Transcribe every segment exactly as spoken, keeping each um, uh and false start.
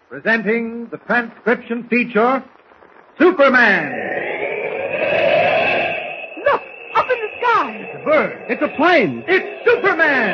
presenting the transcription feature, Superman. Look, up in the sky. It's a bird. It's a plane. It's Superman.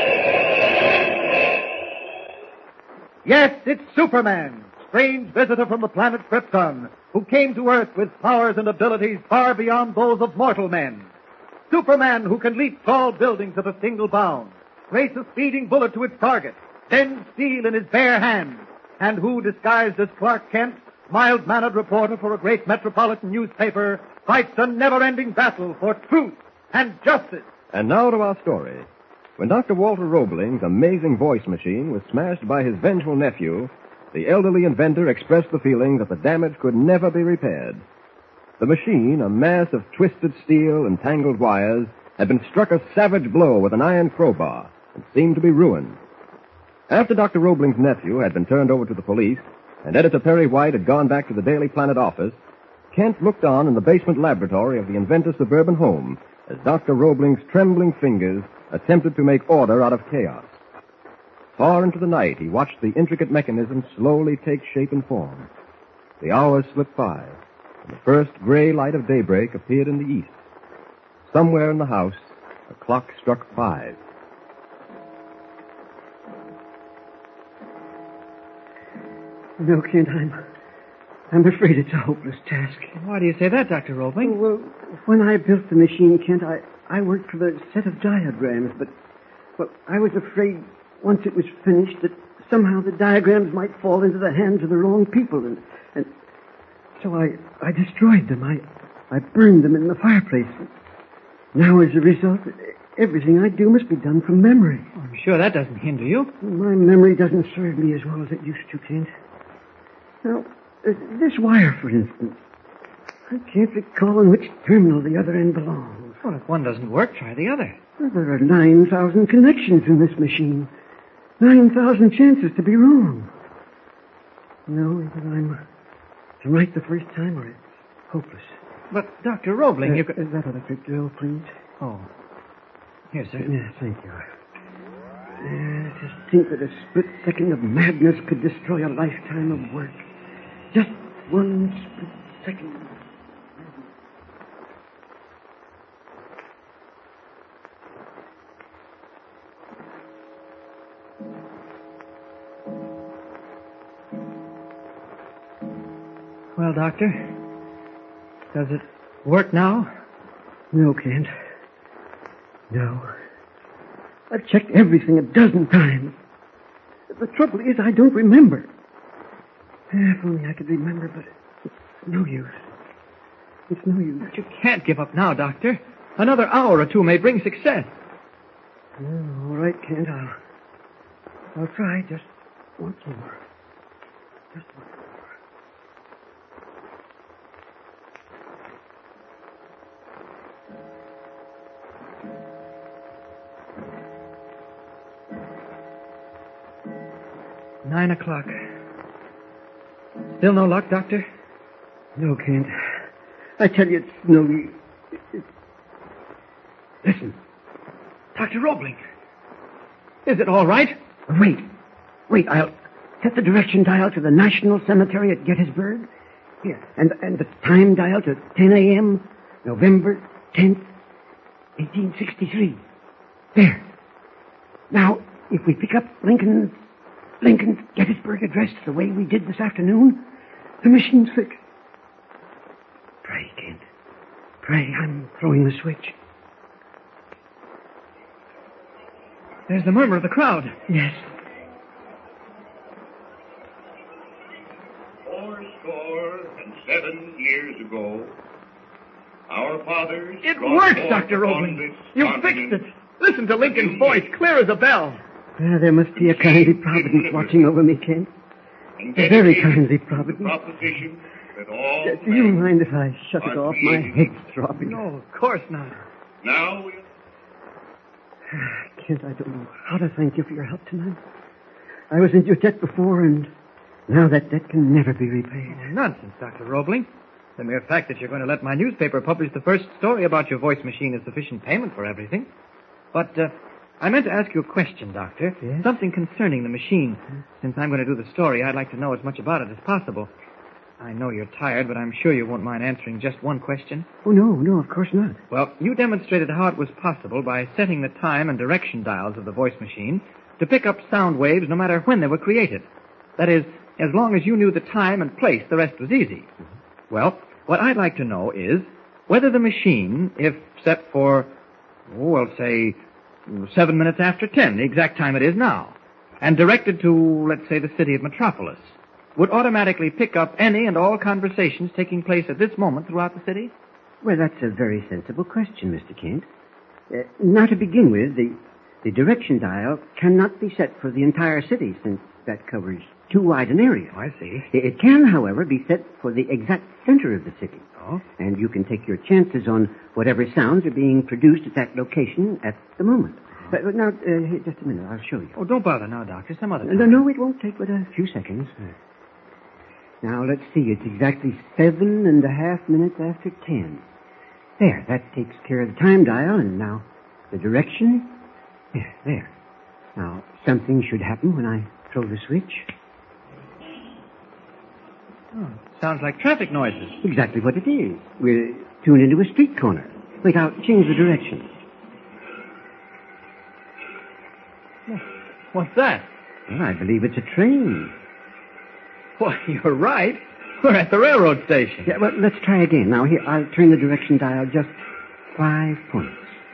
Yes, it's Superman, strange visitor from the planet Krypton, who came to Earth with powers and abilities far beyond those of mortal men. Superman who can leap tall buildings at a single bound, race a speeding bullet to its target, bend steel in his bare hands, and who, disguised as Clark Kent, mild-mannered reporter for a great metropolitan newspaper, fights a never-ending battle for truth and justice. And now to our story. When Doctor Walter Roebling's amazing voice machine was smashed by his vengeful nephew, the elderly inventor expressed the feeling that the damage could never be repaired. The machine, a mass of twisted steel and tangled wires, had been struck a savage blow with an iron crowbar and seemed to be ruined. After Doctor Roebling's nephew had been turned over to the police and Editor Perry White had gone back to the Daily Planet office, Kent looked on in the basement laboratory of the inventor's suburban home as Doctor Roebling's trembling fingers attempted to make order out of chaos. Far into the night, he watched the intricate mechanism slowly take shape and form. The hours slipped by, and the first gray light of daybreak appeared in the east. Somewhere in the house, a clock struck five. No, Kent, I'm... I'm afraid it's a hopeless task. Why do you say that, Doctor Roebling? Well, when I built the machine, Kent, I, I worked for the set of diagrams, but, well, I was afraid once it was finished that somehow the diagrams might fall into the hands of the wrong people, and, and so I, I destroyed them. I, I burned them in the fireplace. Now, as a result, everything I do must be done from memory. Oh, I'm sure that doesn't hinder you. My memory doesn't serve me as well as it used to, Kent. Now, uh, this wire, for instance. I can't recall in which terminal the other end belongs. Well, if one doesn't work, try the other. Well, there are nine thousand connections in this machine. nine thousand chances to be wrong. No, either I'm, I'm right the first time or it's hopeless. But, Doctor Roebling, uh, you could... Is that electric drill, please? Oh. Here, sir. Yeah, thank you. Uh, just think that a split second of madness could destroy a lifetime of work. Just one split second. Well, Doctor, does it work now? No, Kent. No. I've checked everything a dozen times. The trouble is I don't remember. If only I could remember, but it's no use. It's no use. But you can't give up now, Doctor. Another hour or two may bring success. Oh, all right, Kent. I'll, I'll try just once more. Just once more. Nine o'clock. Still no luck, Doctor? No, Kent. I tell you, it's no use. Listen. Doctor Roebling. Is it all right? Wait. Wait, I'll set the direction dial to the National Cemetery at Gettysburg. Here. And, and the time dial to ten a.m., November tenth, eighteen sixty-three. There. Now, if we pick up Lincoln's Lincoln's Gettysburg address the way we did this afternoon, the machine's fixed. Pray, Kent. Pray, I'm throwing the switch. There's the murmur of the crowd. Yes. Four score and seven years ago, our fathers... It works, Doctor Roebling. You fixed it. Listen to Lincoln's voice, clear as a bell. Uh, there must be a kindly providence watching over me, Kent. A very kindly providence. Proposition that all Uh, do you mind if I shut it off? My head's throbbing. No, of course not. Now we... Kent, I don't know how to thank you for your help tonight. I was in your debt before, and now that debt can never be repaid. Oh, nonsense, Doctor Roebling. The mere fact that you're going to let my newspaper publish the first story about your voice machine is sufficient payment for everything. But uh, I meant to ask you a question, Doctor. Yes? Something concerning the machine. Since I'm going to do the story, I'd like to know as much about it as possible. I know you're tired, but I'm sure you won't mind answering just one question. Oh, no, no, of course not. Well, you demonstrated how it was possible by setting the time and direction dials of the voice machine to pick up sound waves no matter when they were created. That is, as long as you knew the time and place, the rest was easy. Mm-hmm. Well, what I'd like to know is whether the machine, if set for, oh, well, say, seven minutes after ten, the exact time it is now, and directed to, let's say, the city of Metropolis, would automatically pick up any and all conversations taking place at this moment throughout the city? Well, that's a very sensible question, Mister Kent. Uh, now, to begin with, the, the direction dial cannot be set for the entire city, since that covers too wide an area. Oh, I see. It can, however, be set for the exact center of the city. Oh? And you can take your chances on whatever sounds are being produced at that location at the moment. Uh, now, uh, here, just a minute. I'll show you. Oh, don't bother now, Doctor. Some other time. No, no, it won't take but a few seconds. Now, let's see. It's exactly seven and a half minutes after ten. There, that takes care of the time dial, and now the direction. Yeah, there. Now, something should happen when I throw the switch. Oh, sounds like traffic noises. Exactly what it is. We're tuned into a street corner. Wait, I'll change the direction. What's that? Well, I believe it's a train. Why, you're right. We're at the railroad station. Yeah, well, let's try again. Now, here, I'll turn the direction dial just five points.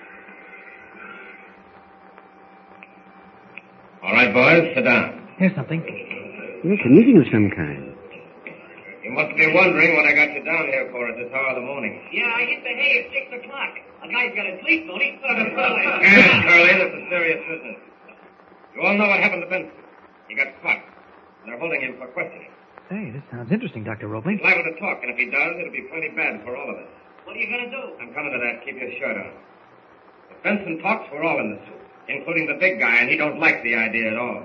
All right, boys, sit down. Here's something. Yes, a meeting of some kind. You must be wondering what I got you down here for at this hour of the morning. Yeah, I hit the hay at six o'clock. A guy's got to sleep, don't he? Yes, Curly, this is serious business. You all know what happened to Benson. He got caught. And they're holding him for questioning. Say, this sounds interesting, Doctor Roebling. He's liable to talk, and if he does, it'll be plenty bad for all of us. What are you going to do? I'm coming to that. Keep your shirt on. If Benson talks, we're all in the soup, including the big guy, and he don't like the idea at all.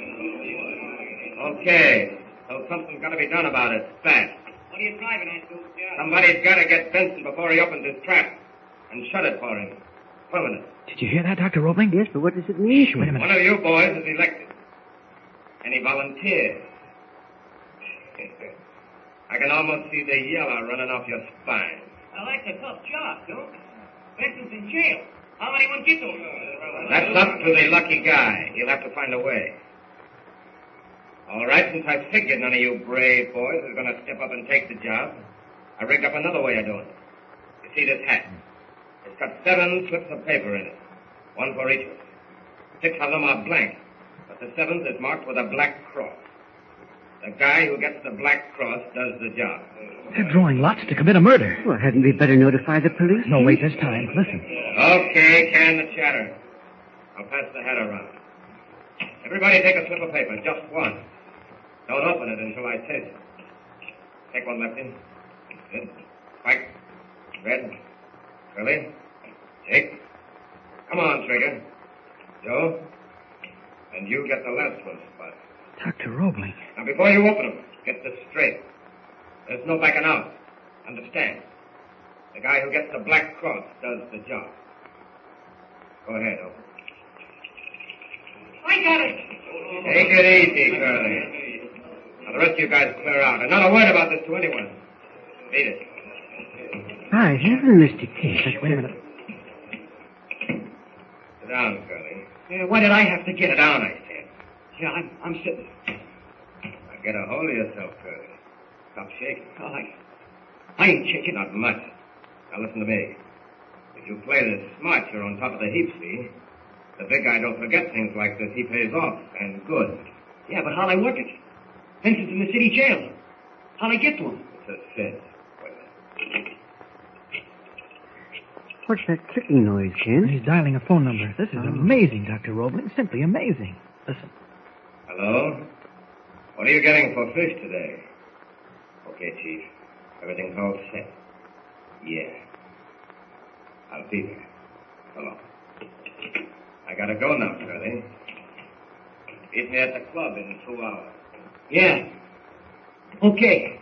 Okay, so something's got to be done about it, fast. What are you driving at, Duke? Yeah. Somebody's got to get Benson before he opens his trap and shut it for him. Permanent. Did you hear that, Doctor Roebling? Yes, but what does it mean? Shh, wait a minute. One of you boys is elected. And he volunteers. I can almost see the yellow running off your spine. Well, that's a tough job, Duke. Benson's in jail. How'll anyone get to him? That's up to the lucky guy. He'll have to find a way. All right, since I figured none of you brave boys are going to step up and take the job, I rigged up another way of doing it. You see this hat? It's got seven slips of paper in it, one for each of us. Six of them are blank, but the seventh is marked with a black cross. The guy who gets the black cross does the job. They're drawing lots to commit a murder. Well, hadn't we better notify the police? No, wait, there's time. Listen. Okay, can the chatter. I'll pass the hat around. Everybody take a slip of paper, just one. Don't open it until I say so. Take one, Lefty. Good. White. Red. Curly. Jake. Come on, Trigger. Joe. And you get the last one, Spot. Doctor Roebling. Now, before you open them, get this straight. There's no backing out. Understand? The guy who gets the black cross does the job. Go ahead, open. I got it. Take it easy, Curly. Now, the rest of you guys clear out. And not a word about this to anyone. Beat it. By heaven, Mister Kent. Wait a minute. Sit down, Curly. Yeah, why did I have to get Sit it? down, I said. Yeah, I'm, I'm sitting. Now, get a hold of yourself, Curly. Stop shaking. Oh, I, I ain't shaking. Not much. Now, listen to me. If you play this smart, you're on top of the heap, see? The big guy don't forget things like this. He pays off, and good. Yeah, but how'll I work it? Benson's in the city jail. How'll I get to him? It's a sin. Wait a minute. What's that clicking noise, Kent? He's dialing a phone number. This is Oh. amazing, Doctor Roebling. Simply amazing. Listen. Hello? What are you getting for fish today? Okay, Chief. Everything's all set. Yeah. I'll be there. So long. I gotta go now, Curly. Meet me at the club in two hours. Yeah. Okay.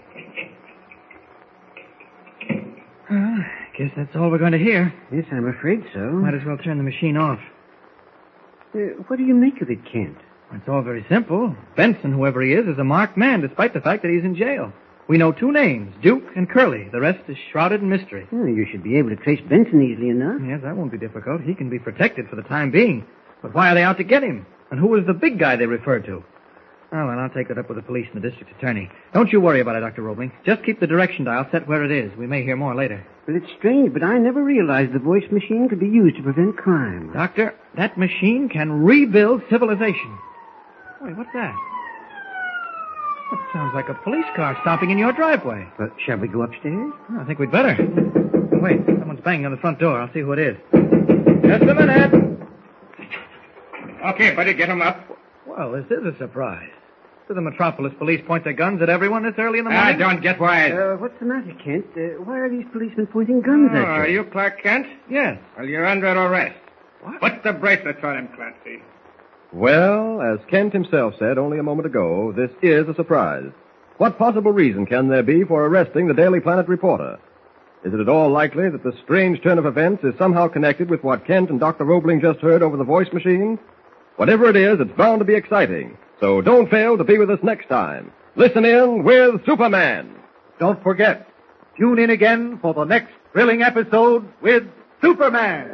Well, guess that's all we're going to hear. Yes, I'm afraid so. Might as well turn the machine off. Uh, what do you make of it, Kent? It's all very simple. Benson, whoever he is, is a marked man, despite the fact that he's in jail. We know two names, Duke and Curly. The rest is shrouded in mystery. Well, you should be able to trace Benson easily enough. Yes, that won't be difficult. He can be protected for the time being. But why are they out to get him? And who was the big guy they referred to? Oh, well, I'll take that up with the police and the district attorney. Don't you worry about it, Doctor Roebling. Just keep the direction dial set where it is. We may hear more later. Well, it's strange, but I never realized the voice machine could be used to prevent crime. Doctor, that machine can rebuild civilization. Wait, what's that? That sounds like a police car stopping in your driveway. Well, shall we go upstairs? Oh, I think we'd better. Wait, someone's banging on the front door. I'll see who it is. Just a minute. Okay, buddy, get him up. Well, this is a surprise. Do the Metropolis police point their guns at everyone this early in the I morning? don't get wise. Uh, what's the matter, Kent? Uh, why are these policemen pointing guns Oh, at you? are you Clark Kent? Yes. Well, you're under arrest. What? Put the bracelets on him, Clancy. Well, as Kent himself said only a moment ago, this is a surprise. What possible reason can there be for arresting the Daily Planet reporter? Is it at all likely that the strange turn of events is somehow connected with what Kent and Doctor Roebling just heard over the voice machine? Whatever it is, it's bound to be exciting. So don't fail to be with us next time. Listen in with Superman. Don't forget, tune in again for the next thrilling episode with Superman.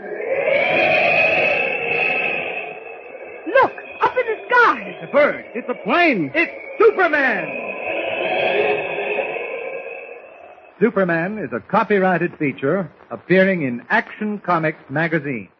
Look, up in the sky. It's a bird. It's a plane. It's Superman. Superman is a copyrighted feature appearing in Action Comics magazine.